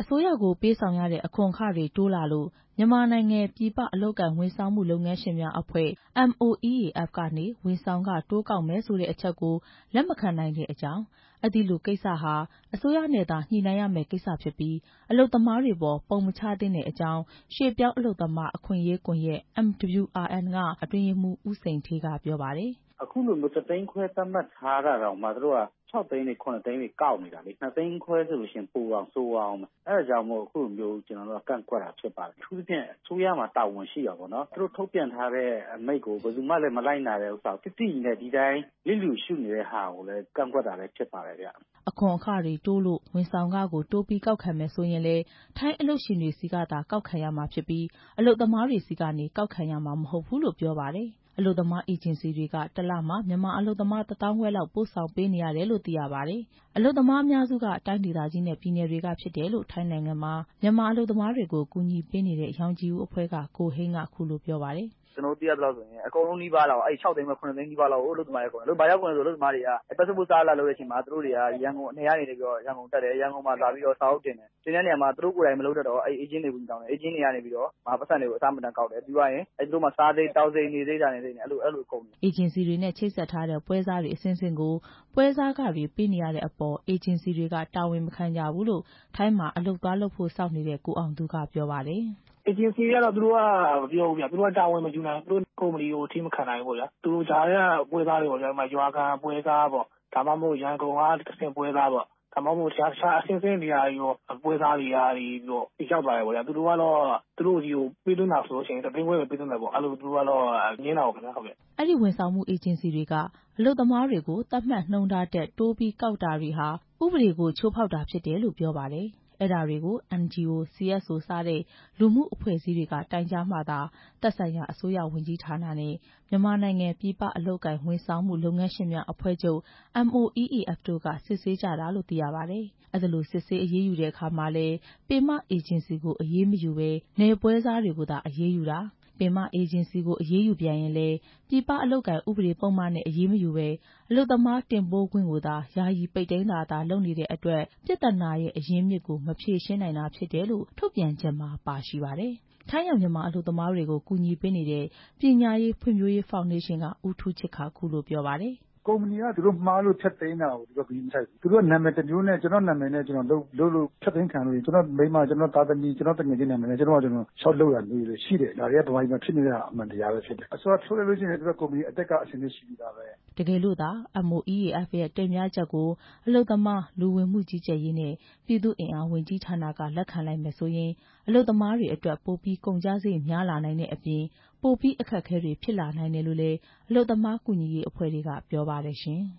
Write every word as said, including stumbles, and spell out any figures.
အစိုးရကိုပေးဆောင်ရတဲ့အခွန်အခတွေတိုးလာလို့မြန်မာနိုင်ငံပြည်ပအလုပ်အကိုင်ဝန်ဆောင်မှုလုပ်ငန်းရှင်များအဖွဲ့ အမ် အို အီ အေ အက်ဖ် ကနေဝန်ဆောင်ခတိုးကောက်မယ်ဆိုတဲ့အချက်ကိုလက်မခံနိုင်တဲ့အကြောင်းအဲ့ဒီလိုကိစ္စဟာအစိုးရနဲ့သာညှိနှိုင်းရမယ့်ကိစ္စဖြစ်ပြီးအလုပ်သမားတွေပေါ်ပုံမချသင့်တဲ့အကြောင်းရွှေ့ပြောင်းအလုပ်သမားအခွင့်အရေးကွန်ရက် အမ် ဒဘလျူ အာ အန် ကအတွင်းရေးမှူးဦးစိန်ဌေးကပြောပါတယ်အခုလိုမျိုးတစ်သိန်းခွဲသတ်မှတ်ထားတာတော့မှတို့က၆သိန်းနဲ့ခုနှစ်သိန်းတွေကောက်နေတာလေနှစ်သိန်းခွဲဆိုလို့ရှိရင်ပိုအောင်ဆိုးအောင်အဲ့ဒါကြောင့်မို့အခုလိုမျိုးကျွန်တော်တို့ကကန့်ကွက်တာဖြစ်ပါတယ်အထူးသဖြင့်အစိုးရမှာတာဝန်ရှိရပါတော့သူတို့ထုတ်ပြန်ထားတဲ့အမိန့်ကိုဘယ်သူမှလည်းမလိုက်နိုင်တဲ့ဥစ္စာတိတိနဲ့ဒီတိုင်းလစ်လျူရှုနေတဲ့ဟာကိုလည်းကန့်ကွက်တာလည်းဖြစ်ပါတယ်ဗျအခွန်အခတွေတိုးလို့ဝန်ဆောင်ခကိုတိုးပြီးကောက်ခံမယ်ဆိုရင်လေထိုင်းအလုပ်ရှင်တွေစီကသာကောက်ခံရမှာဖြစ်ပြီးအလုပ်သမားတွေစီကနေကောက်ခံရမှာမဟုတ်ဘူးလို့ပြောပါတယ်အလုပ်သမားအေဂျင်စီတွေကတလမှာမြန်မာအလုပ်သမားတစ်သောင်းခွဲလောက်ပို့ဆောင်ပေးနေရတယ်လို့သိရပါတယ်အလုပ်သမားအများစုကတိုင်းဒေသကြီးနဲ့ပြည်နယ်တွေကဖြစ်တယ်လို့ထိုင်းနိုင်ငံမှာမြန်မာအလုပ်သမားတွေကိုကူညီပေးနေတဲ့ရောင်ခြည်ဦးအဖွဲ့ကကိုဟိန်းကခုလိုပြောပါတယ်ကျွန်တော်သိရသလောက်ဆိုရင်အကုန်လုံးနှီးပါလောက်အဲ့၆သိန်းပဲခုနှစ်သိန်းနှီးပါလောက်အလုပ်သမားတွေကုန်တယ်ဘာရောက်ကုန်လဲဆိုအလုပ်သမားတွေကပတ်စပို့စားလာလို့တဲ့အချိန်မှာသူတို့တွေကရန်ကုန်အနေကနေပြီးတော့ရန်ကုန်တက်တယ်ရန်ကုန်မှာလာပြီးတော့စာအုပ်တင်တယ်တင်တဲ့နေရာမှာသူတို့ကိုယ်တိုင်မလုပ်တတ်တော့အဲ့အေဂျင့်တွေဝင်တောင်းတယ်အေဂျင့်တွေကနေပြီးတော့မပတ်စံတွေကိုအစားမတန်ကောက်တယ်ပြီးသွားရင်အဲ့သူတို့မှာစားသိမ်းတောက်စိမ်းနေသိမ်းတာနေသိမ်းတယ်အဲ့လိုအဲ့လိုကုန်တယ်အေဂျင်စီတွေနဲ့ချိတ်ဆက်ထားတဲ့ပွဲစားတွေအစင်းစင်းကိုပွဲစားခတွေပေးနေရတဲ့အပေါ်အေဂျင်စီတွေကတာဝန်မခံကြဘူးလို့ထိုင်းမှာအလုပ်သွားလုပ်ဖို့စောင့်နေတဲ့ကိုအောင်သူကပြောပါတယ်အေဂျင်စီကတော့သူတို့ကမပြောဘူးဗျသူတို့ကတာဝန်မယူနိုင်ဘူးသူတို့ကုမ္ပဏီကိုထိမခံနိုင်ဘူးဗျာသူတို့ဂျာတဲ့ပွဲစားတွေပေါ့ဗျာရွာကန်ပွဲစားပေါ့ဒါမှမဟုတ်ရန်ကုန်ကတစ်ဆင့်ပွဲစားပေါ့ဒါမှမဟုတ်တခြားတခြားအဆင့်ဆင့်နေရာရောပွဲစားတွေရာပြီးတော့ရောက်သွားတယ်ပေါ့ဗျာသူတို့ကတော့သူတို့ကြီးကိုပေးသွင်းတာဆိုလို့ရှိရင်တသိန်းခွဲပဲပေးသွင်းတယ်ပေါ့အဲ့လိုသူတို့ကတော့ငင်းတာပေါ့ခင်ဗျာဟုတ်ကဲ့အဲ့ဒီဝန်ဆောင်မှုအေဂျင်စီတွေကအလုပ်သမားတွေကိုတတ်မှတ်နှုန်းထားတက်တိုးပြီးကောက်တာတွေဟာဥပဒေကိုချိုးဖောက်တာဖြစ်တယ်လို့ပြောပါတယ်အဲ့ဒါတွေကို အန် ဂျီ အို စီ အက်စ် အို စတဲ့လူမှုအဖွဲ့အစည်းတွေကတိုင်ကြားမှသာသက်ဆိုင်ရာအစိုးရဝန်ကြီးဌာနနဲ့မြန်မာနိုင်ငံပြည်ပအလုပ်အကိုင်ဝန်ဆောင်မှုလုပ်ငန်းရှင်များအဖွဲ့ချုပ် အမ် အို အီ အေ အက်ဖ် တို့ကစစ်ဆေးကြတာလို့သိရပါတယ်အဲ့ဒါလိုစစ်ဆေးအရေးယူတဲ့အခါမှာလည်းပင်မအေဂျင်စီကိုအရေးမယူဘဲနယ်ပွဲစားတွေကိုသာအရေးယူတာပင်မအေဂျင်စီကိုအရေးယူပြန်ရင်လည်းပြည်ပအလုပ်အကိုင်ဥပဒေပုံမှန်နဲ့အရေးမယူဘဲအလုပ်သမားတင်ပို့ခွင့်ကိုသာယာယီပိတ်သိမ်းတာသာလုပ်နေတဲ့အတွက်ပြဿနာရဲ့အရင်းမြစ်ကိုမဖြေရှင်းနိုင်တာဖြစ်တယ်လို့ထုတ်ပြန်ချက်မှာပါရှိပါတယ်။ထိုင်းရောက်မြန်မာအလုပ်သမားတွေကိုကူညီပေးနေတဲ့ပညာရေးဖွံ့ဖြိုးရေးဖောင်ဒေးရှင်းကဦးထူးချစ်ခါခုလိုပြောပါတယ်ကုမ္ပဏီကသူတို့မှားလို့ဖြတ်သိမ်းတာကိုသူတို့ပြီးမဆိုင်ဘူးသူတို့နာမည်တစ်မျိုးနဲ့ကျွန်တော်နာမည်နဲ့ကျွန်တော်လုပ်လုပ်လို့ဖြတ်သိမ်းခံလို့ကျွန်တော်မိမကျွန်တော်သားသမီးကျွန်တော်တငယ်ချင်းနာမည်နဲ့ကျွန်တော်ကကျွန်တော်ရှောက်လုပ်ရလို့ရှိတယ်ဒါတွေကဗမာပြည်မှာဖြစ်နေတဲ့အမှန်တရားပဲဖြစ်တယ်အစောထုတ်လိုက်လို့ရှိရင်သူတို့ကုမ္ပဏီအတက်ကအဆင်သင့်ရှိပြီးသားပဲတကယ်လို့သာ အမ် အို အီ အေ အက်ဖ် ရဲ့တင်ပြချက်ကိုအလုပ်သမားလူဝင်မှုကြီးကြပ်ရေးနဲ့ပြည်သူ့အင်အားဝန်ကြီးဌာနကလက်ခံလိုက်မယ်ဆိုရင်အလုပ်သမားတွေအတွက်ပိုပြီးကုန်ကျစရိတ်များလာနိုင်တဲ့အပြင်ပိုပြီးအခက်အခဲတွေဖြစ်လာနိုင်တယ်လို့လည်းအလုပ်သမားကူညီရေးအဖွဲ့တွေကပြောပါတယ်ရှင်။